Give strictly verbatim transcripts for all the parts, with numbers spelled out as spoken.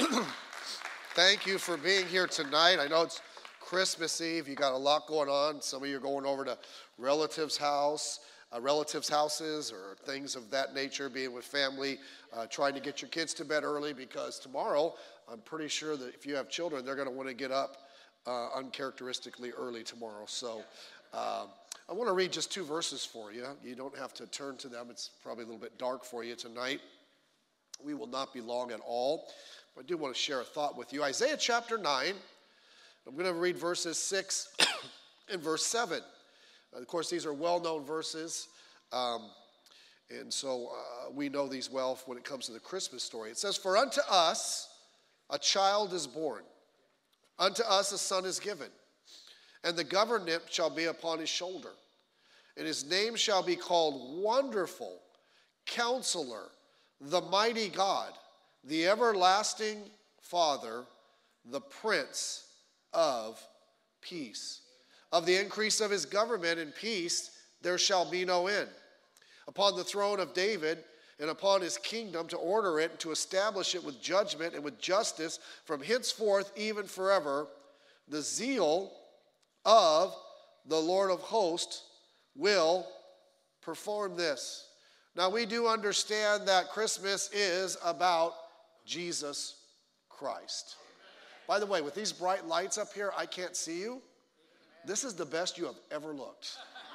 Thank you for being here tonight. I know it's Christmas Eve. You got a lot going on. Some of you are going over to relatives' house, uh, relatives' houses, or things of that nature, being with family, uh, trying to get your kids to bed early, because tomorrow, I'm pretty sure that if you have children, they're going to want to get up uh, uncharacteristically early tomorrow. So uh, I want to read just two verses for you. You don't have to turn to them. It's probably a little bit dark for you tonight. We will not be long at all. But I do want to share a thought with you. Isaiah chapter nine. I'm going to read verses six and verse seven. Uh, of course, these are well-known verses. Um, and so uh, we know these well when it comes to the Christmas story. It says, "For unto us a child is born. Unto us a son is given. And the government shall be upon his shoulder. And his name shall be called Wonderful, Counselor, the Mighty God, the Everlasting Father, the Prince of Peace. Of the increase of his government and peace there shall be no end. Upon the throne of David and upon his kingdom, to order it and to establish it with judgment and with justice from henceforth even forever. The zeal of the Lord of hosts will perform this." Now, we do understand that Christmas is about Jesus Christ. By the way, with these bright lights up here, I can't see you. This is the best you have ever looked.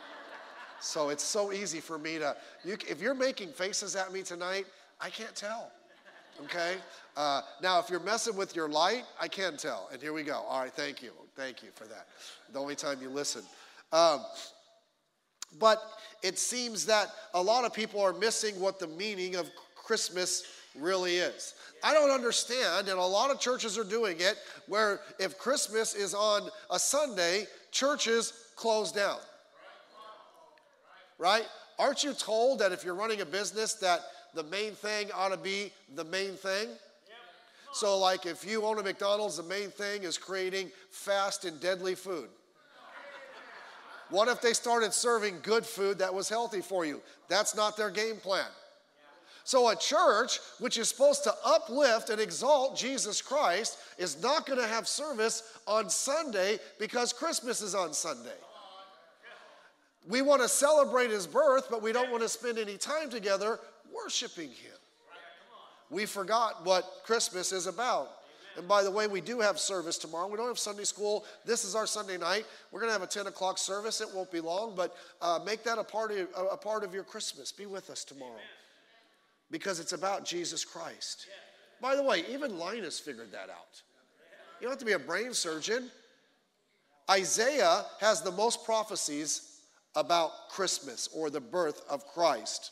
So it's so easy for me to, you, if you're making faces at me tonight, I can't tell, okay? Uh, now, if you're messing with your light, I can tell. And here we go. All right, thank you. Thank you for that. The only time you listen. Um, But it seems that a lot of people are missing what the meaning of Christmas really is. I don't understand, and a lot of churches are doing it, where if Christmas is on a Sunday, churches close down. Right? Aren't you told that if you're running a business that the main thing ought to be the main thing? So like if you own a McDonald's, the main thing is creating fast and deadly food. What if they started serving good food that was healthy for you? That's not their game plan. So a church, which is supposed to uplift and exalt Jesus Christ, is not going to have service on Sunday because Christmas is on Sunday. We want to celebrate his birth, but we don't want to spend any time together worshiping him. We forgot what Christmas is about. And by the way, we do have service tomorrow. We don't have Sunday school. This is our Sunday night. We're going to have a ten o'clock service. It won't be long, but uh, make that a part, of, a part of your Christmas. Be with us tomorrow. Amen. Because it's about Jesus Christ. Yeah. By the way, even Linus figured that out. You don't have to be a brain surgeon. Isaiah has the most prophecies about Christmas or the birth of Christ.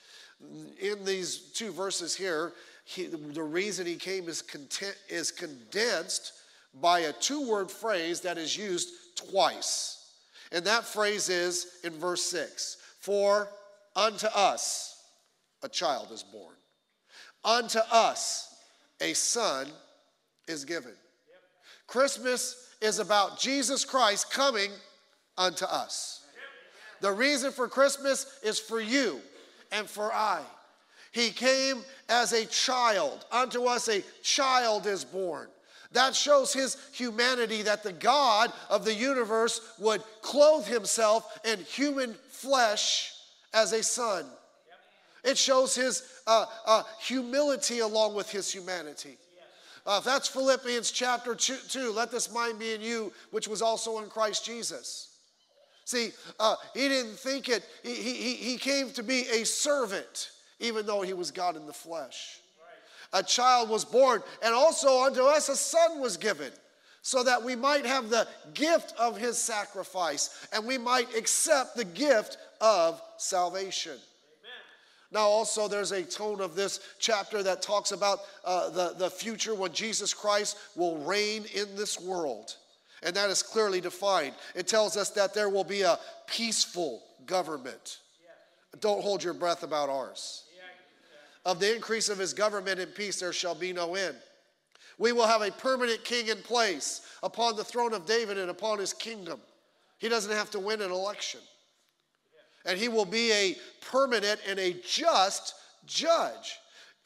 In these two verses here, He, the reason he came is, content, is condensed by a two-word phrase that is used twice. And that phrase is in verse six. "For unto us a child is born. Unto us a son is given." Yep. Christmas is about Jesus Christ coming unto us. Yep. The reason for Christmas is for you and for I. He came as a child. Unto us a child is born. That shows his humanity, that the God of the universe would clothe himself in human flesh as a son. It shows his uh, uh, humility along with his humanity. Uh, that's Philippians chapter two, two. "Let this mind be in you, which was also in Christ Jesus." See, uh, he didn't think it. He, he, he came to be a servant, even though he was God in the flesh. Right. A child was born, and also unto us a son was given, so that we might have the gift of his sacrifice, and we might accept the gift of salvation. Amen. Now also there's a tone of this chapter that talks about uh, the, the future when Jesus Christ will reign in this world. And that is clearly defined. It tells us that there will be a peaceful government. Yeah. Don't hold your breath about ours. Of the increase of his government and peace there shall be no end. We will have a permanent king in place upon the throne of David and upon his kingdom. He doesn't have to win an election. And he will be a permanent and a just judge.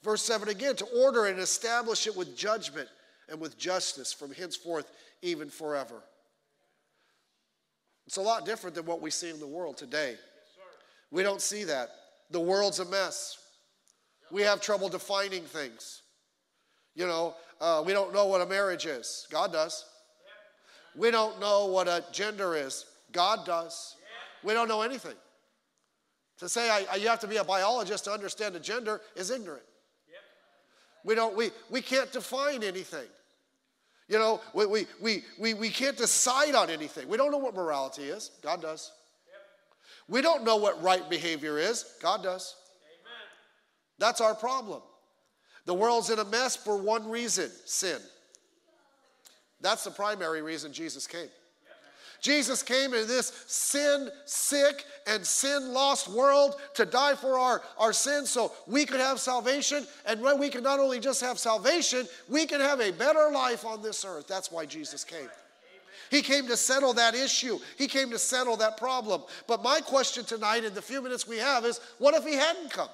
Verse seven again, to order and establish it with judgment and with justice from henceforth even forever. It's a lot different than what we see in the world today. We don't see that. The world's a mess. We have trouble defining things. You know, uh, we don't know what a marriage is. God does. We don't know what a gender is. God does. We don't know anything. To say I, I, you have to be a biologist to understand a gender is ignorant. We don't. We we can't define anything. You know, we we we we we can't decide on anything. We don't know what morality is. God does. We don't know what right behavior is. God does. Amen. That's our problem. The world's in a mess for one reason, sin. That's the primary reason Jesus came. Jesus came in this sin-sick and sin-lost world to die for our, our sins so we could have salvation. And when we can not only just have salvation, we can have a better life on this earth. That's why Jesus came. He came to settle that issue. He came to settle that problem. But my question tonight in the few minutes we have is, what if he hadn't come?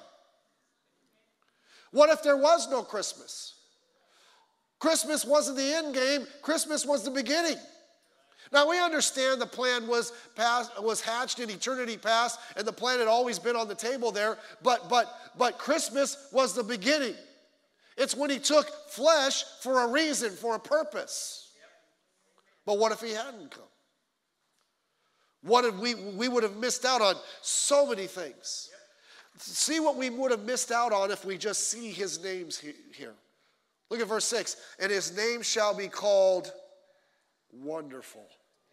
What if there was no Christmas? Christmas wasn't the end game. Christmas was the beginning. Now, we understand the plan was passed, was hatched in eternity past, and the plan had always been on the table there, but, but, but Christmas was the beginning. It's when he took flesh for a reason, for a purpose. But what if he hadn't come? What if we, we would have missed out on so many things. See what we would have missed out on if we just see his names here. Look at verse six. And his name shall be called Wonderful.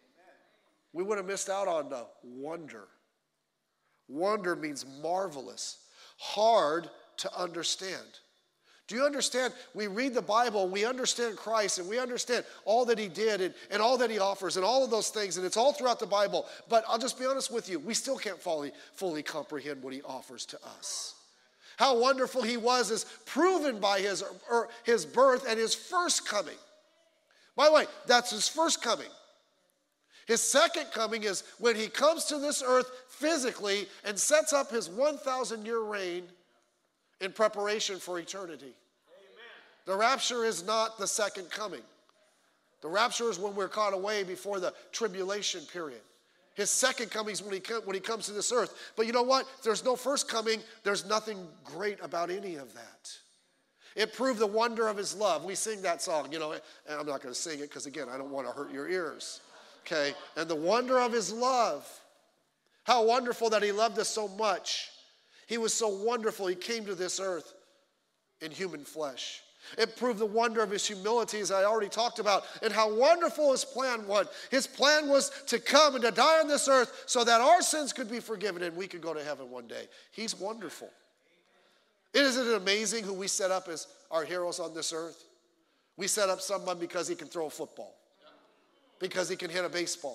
We would have missed out on the wonder. Wonder means marvelous, hard to understand. Do you understand? We read the Bible, we understand Christ, and we understand all that he did and, and all that he offers and all of those things, and it's all throughout the Bible. But I'll just be honest with you, we still can't fully, fully comprehend what he offers to us. How wonderful he was is proven by his, or his birth and his first coming. By the way, that's his first coming. His second coming is when he comes to this earth physically and sets up his one thousand year reign in preparation for eternity. Amen. The rapture is not the second coming. The rapture is when we're caught away before the tribulation period. His second coming is when he, when he comes to this earth. But you know what? If there's no first coming, there's nothing great about any of that. It proved the wonder of his love. We sing that song, you know, and I'm not going to sing it because, again, I don't want to hurt your ears. Okay? And the wonder of his love. How wonderful that he loved us so much. He was so wonderful, he came to this earth in human flesh. It proved the wonder of his humility, as I already talked about, and how wonderful his plan was. His plan was to come and to die on this earth so that our sins could be forgiven and we could go to heaven one day. He's wonderful. Isn't it amazing who we set up as our heroes on this earth? We set up someone because he can throw a football, because he can hit a baseball.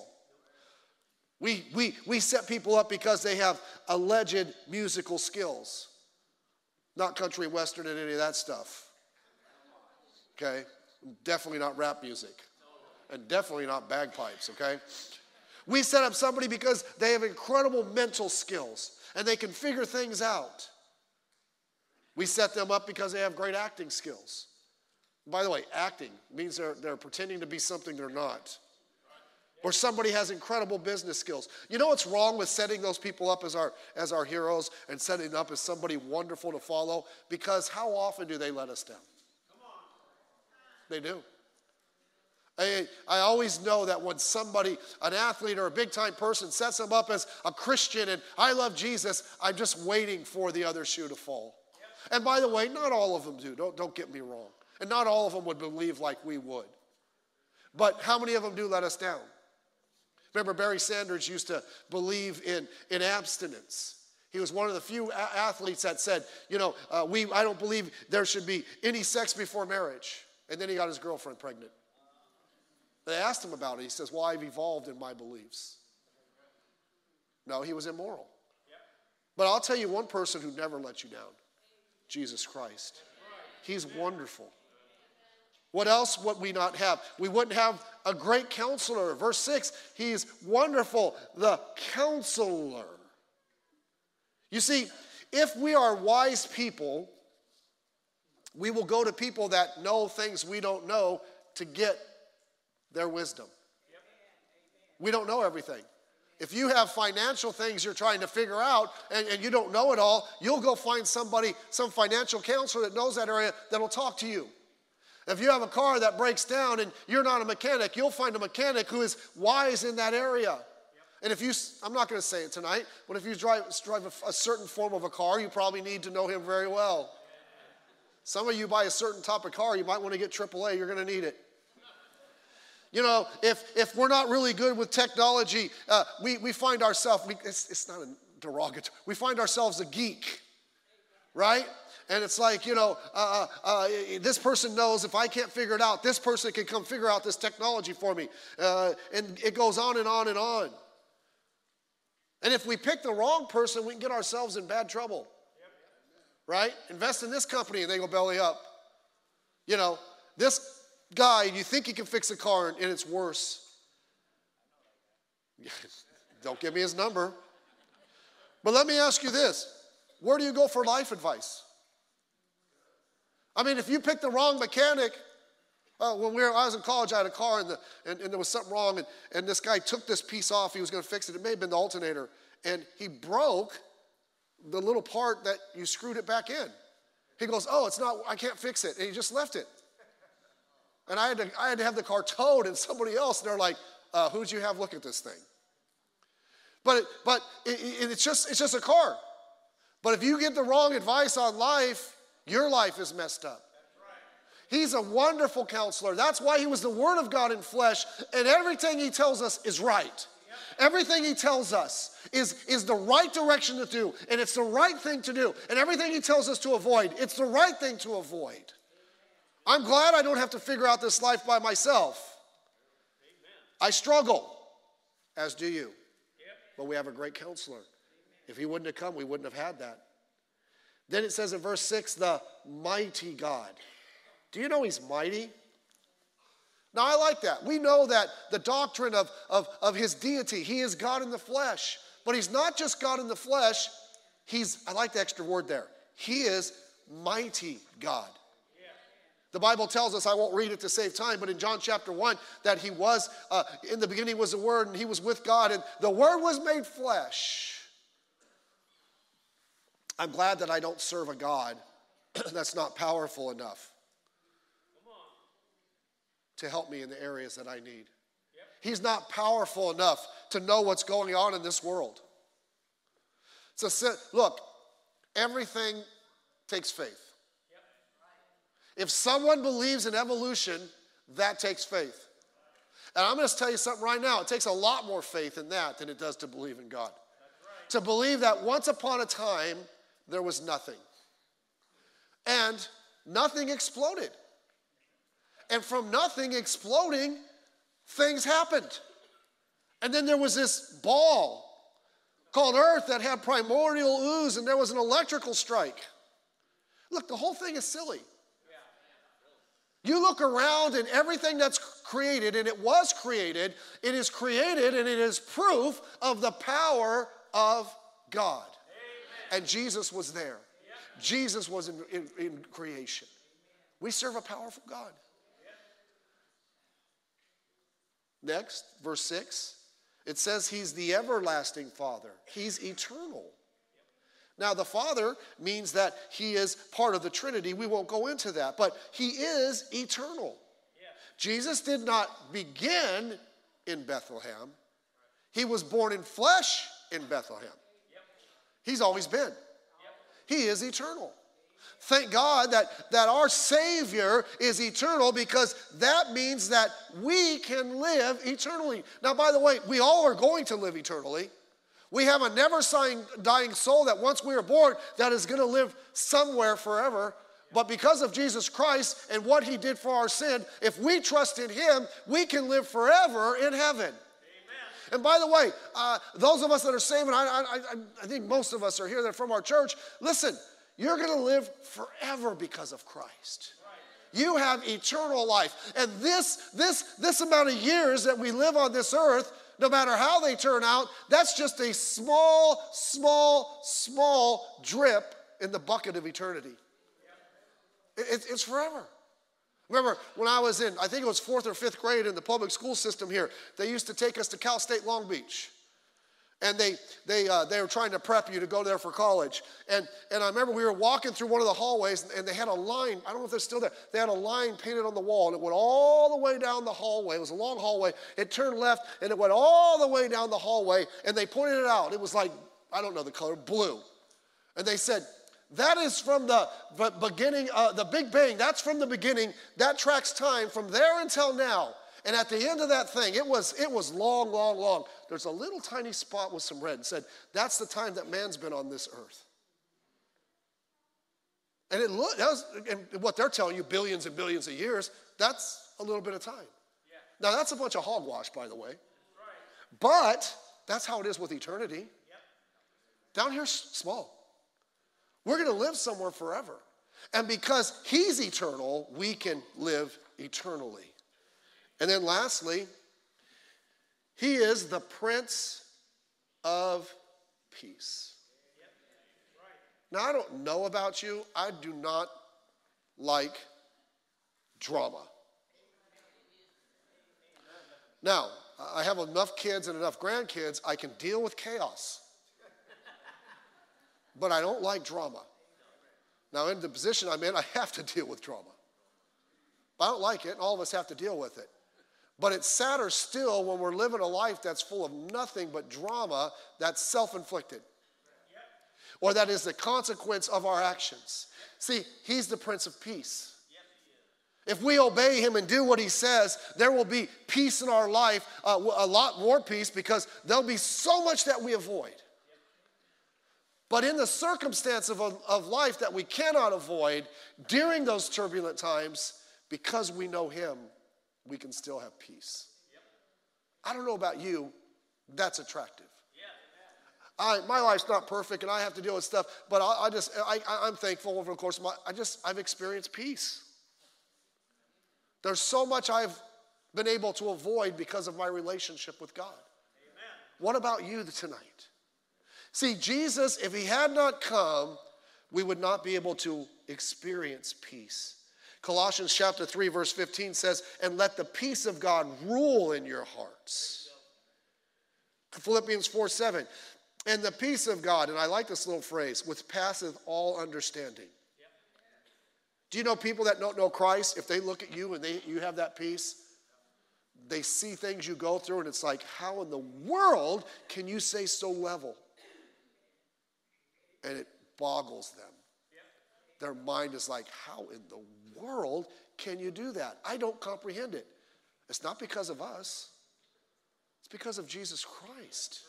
We, we, we set people up because they have alleged musical skills. Not country, western, and any of that stuff. Okay? Definitely not rap music. And definitely not bagpipes, okay? We set up somebody because they have incredible mental skills and they can figure things out. We set them up because they have great acting skills. By the way, acting means they're, they're pretending to be something they're not. Or somebody has incredible business skills. You know what's wrong with setting those people up as our, as our heroes and setting them up as somebody wonderful to follow? Because how often do they let us down? They do. I, I always know that when somebody, an athlete or a big-time person, sets them up as a Christian and I love Jesus, I'm just waiting for the other shoe to fall. And by the way, not all of them do. Don't, don't get me wrong. And not all of them would believe like we would. But how many of them do let us down? Remember, Barry Sanders used to believe in, in abstinence. He was one of the few a- athletes that said, you know, uh, we, I don't believe there should be any sex before marriage. And then he got his girlfriend pregnant. They asked him about it. He says, well, I've evolved in my beliefs. No, he was immoral. But I'll tell you one person who never let you down. Jesus Christ. He's wonderful. What else would we not have? We wouldn't have a great counselor. Verse six, he's wonderful, the counselor. You see, if we are wise people, we will go to people that know things we don't know to get their wisdom. We don't know everything. If you have financial things you're trying to figure out and, and you don't know it all, you'll go find somebody, some financial counselor that knows that area that'll talk to you. If you have a car that breaks down and you're not a mechanic, you'll find a mechanic who is wise in that area. Yep. And if you, I'm not going to say it tonight, but if you drive, drive a, a certain form of a car, you probably need to know him very well. Some of you buy a certain type of car, you might want to get triple A, you're going to need it. You know, if if we're not really good with technology, uh, we, we find ourselves, we, it's, it's not a derogatory, we find ourselves a geek, right? And it's like, you know, uh, uh, this person knows if I can't figure it out, this person can come figure out this technology for me. Uh, and it goes on and on and on. And if we pick the wrong person, we can get ourselves in bad trouble. Right? Invest in this company and they go belly up. You know, this guy, you think he can fix a car and it's worse. Don't give me his number. But let me ask you this. Where do you go for life advice? I mean, if you pick the wrong mechanic, uh, when we were, I was in college, I had a car and, the, and, and there was something wrong and, and this guy took this piece off, he was going to fix it. It may have been the alternator. And he broke the little part that you screwed it back in. He goes, oh, it's not, I can't fix it. And he just left it. And I had to, I had to have the car towed and somebody else, and they're like, uh, who'd you have look at this thing? But, it, but it, it, it's, just, it's just a car. But if you get the wrong advice on life, your life is messed up. He's a wonderful counselor. That's why he was the Word of God in flesh, and everything he tells us is right. Everything he tells us is, is the right direction to do, and it's the right thing to do. And everything he tells us to avoid, it's the right thing to avoid. I'm glad I don't have to figure out this life by myself. I struggle, as do you. But we have a great counselor. If he wouldn't have come, we wouldn't have had that. Then it says in verse six, the mighty God. Do you know he's mighty? Now, I like that. We know that the doctrine of, of, of his deity, he is God in the flesh. But he's not just God in the flesh. He's, I like the extra word there. He is mighty God. The Bible tells us, I won't read it to save time, but in John chapter one, that he was, uh, in the beginning was the Word, and he was with God, and the Word was made flesh. I'm glad that I don't serve a God that's not powerful enough to help me in the areas that I need. Yep. He's not powerful enough to know what's going on in this world. So look, everything takes faith. Yep. If someone believes in evolution, that takes faith. And I'm going to tell you something right now. It takes a lot more faith in that than it does to believe in God. Right. To believe that once upon a time, there was nothing. And nothing exploded. And from nothing exploding, things happened. And then there was this ball called Earth that had primordial ooze, and there was an electrical strike. Look, the whole thing is silly. You look around and everything that's created, and it was created, it is created and it is proof of the power of God. Amen. And Jesus was there. Yep. Jesus was in, in, in creation. We serve a powerful God. Yep. Next, verse six, it says he's the everlasting Father. He's eternal. Now, the Father means that he is part of the Trinity. We won't go into that, but he is eternal. Yeah. Jesus did not begin in Bethlehem. He was born in flesh in Bethlehem. Yep. He's always been. Yep. He is eternal. Thank God that, that our Savior is eternal, because that means that we can live eternally. Now, by the way, we all are going to live eternally. We have a never dying soul that once we are born, that is going to live somewhere forever. But because of Jesus Christ and what he did for our sin, if we trust in him, we can live forever in heaven. Amen. And by the way, uh, those of us that are saved, and I, I, I think most of us are here that are from our church, listen, you're going to live forever because of Christ. Right. You have eternal life. And this, this, this amount of years that we live on this earth, no matter how they turn out, that's just a small, small, small drip in the bucket of eternity. It, it's forever. Remember, when I was in, I think it was fourth or fifth grade in the public school system here, they used to take us to Cal State Long Beach. And they they uh, they were trying to prep you to go there for college. And and I remember we were walking through one of the hallways, and they had a line. I don't know if they're still there. They had a line painted on the wall, and it went all the way down the hallway. It was a long hallway. It turned left, and it went all the way down the hallway. And they pointed it out. It was like, I don't know the color, blue. And they said, that is from the beginning, uh, the Big Bang. That's from the beginning. That tracks time from there until now. And at the end of that thing, it was it was long, long, long. There's a little tiny spot with some red and said, that's the time that man's been on this earth. And it look, that was, and what they're telling you, billions and billions of years, that's a little bit of time. Yeah. Now, that's a bunch of hogwash, by the way. Right. But that's how it is with eternity. Yep. Down here's small. We're going to live somewhere forever. And because he's eternal, we can live eternally. And then lastly, he is the Prince of Peace. Now, I don't know about you. I do not like drama. Now, I have enough kids and enough grandkids, I can deal with chaos. But I don't like drama. Now, in the position I'm in, I have to deal with drama. I don't like it, and all of us have to deal with it. But it's sadder still when we're living a life that's full of nothing but drama that's self-inflicted. Or that is the consequence of our actions. See, he's the Prince of Peace. If we obey him and do what he says, there will be peace in our life, uh, a lot more peace, because there'll be so much that we avoid. But in the circumstance of, of life that we cannot avoid, during those turbulent times, because we know him, we can still have peace. I don't know about you, that's attractive. I, my life's not perfect, and I have to deal with stuff, but I, I just, I, I'm thankful over the course of my, I just, I've experienced peace. There's so much I've been able to avoid because of my relationship with God. Amen. What about you tonight? See, Jesus, if he had not come, we would not be able to experience peace. Colossians chapter three, verse fifteen says, and let the peace of God rule in your hearts. Philippians four seven, and the peace of God, and I like this little phrase, which passeth all understanding. Yep. Do you know people that don't know Christ, if they look at you and they, you have that peace, they see things you go through and it's like, how in the world can you say so level? And it boggles them. Yep. Their mind is like, how in the world can you do that? I don't comprehend it. It's not because of us. It's because of Jesus Christ.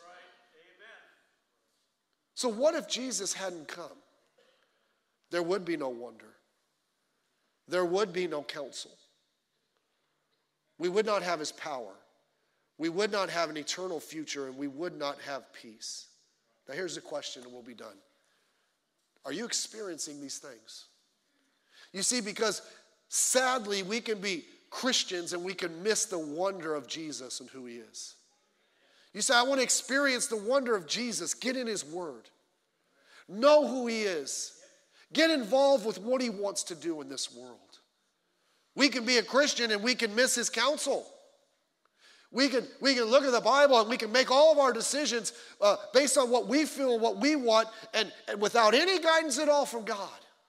So what if Jesus hadn't come? There would be no wonder. There would be no counsel. We would not have his power. We would not have an eternal future, and we would not have peace. Now here's the question, and we'll be done. Are you experiencing these things? You see, because sadly we can be Christians and we can miss the wonder of Jesus and who he is. You say, I want to experience the wonder of Jesus. Get in his word. Know who he is. Get involved with what he wants to do in this world. We can be a Christian and we can miss his counsel. We can, we can look at the Bible and we can make all of our decisions uh, based on what we feel and what we want, and, and without any guidance at all from God.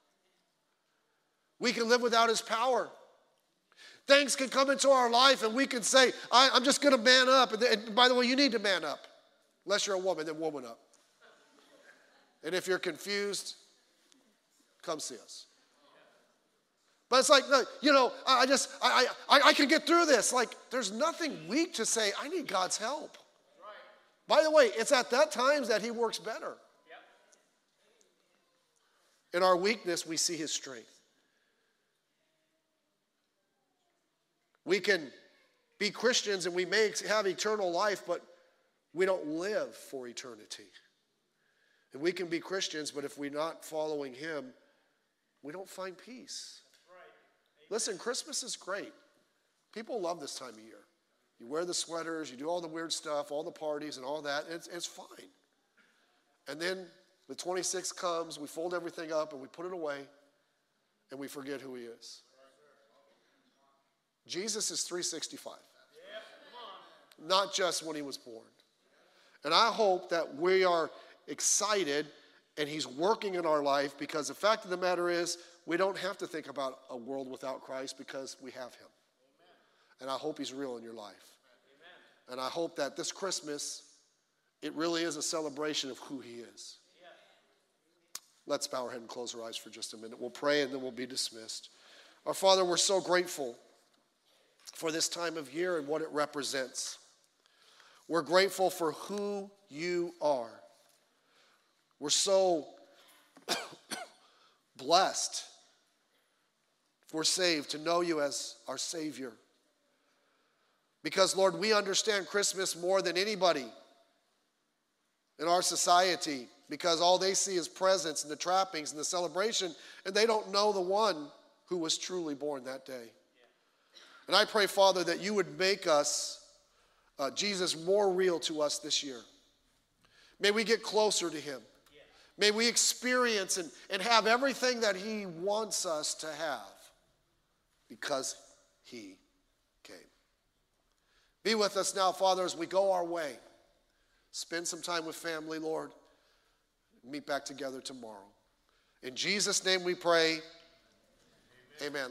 We can live without his power. Things can come into our life and we can say, I, I'm just going to man up. And, and by the way, you need to man up. Unless you're a woman, then woman up. And if you're confused, come see us. But it's like, you know, I just, I, I, I can get through this. Like, there's nothing weak to say, I need God's help. Right. By the way, it's at that times that he works better. Yep. In our weakness, we see his strength. We can be Christians and we may have eternal life, but we don't live for eternity. And we can be Christians, but if we're not following him, we don't find peace. Right. Listen, Christmas is great. People love this time of year. You wear the sweaters, you do all the weird stuff, all the parties and all that, and it's, it's fine. And then the twenty-sixth comes, we fold everything up and we put it away, and we forget who he is. Jesus is three sixty-five. Not just when he was born. And I hope that we are excited and he's working in our life, because the fact of the matter is we don't have to think about a world without Christ because we have him. And I hope he's real in your life. And I hope that this Christmas, it really is a celebration of who he is. Let's bow our head and close our eyes for just a minute. We'll pray and then we'll be dismissed. Our Father, we're so grateful for this time of year and what it represents. We're grateful for who you are. We're so blessed, if we're saved, to know you as our Savior. Because, Lord, we understand Christmas more than anybody in our society, because all they see is presents and the trappings and the celebration, and they don't know the one who was truly born that day. And I pray, Father, that you would make us, uh, Jesus, more real to us this year. May we get closer to him. May we experience and, and have everything that he wants us to have because he came. Be with us now, Father, as we go our way. Spend some time with family, Lord. Meet back together tomorrow. In Jesus' name we pray. Amen. Amen.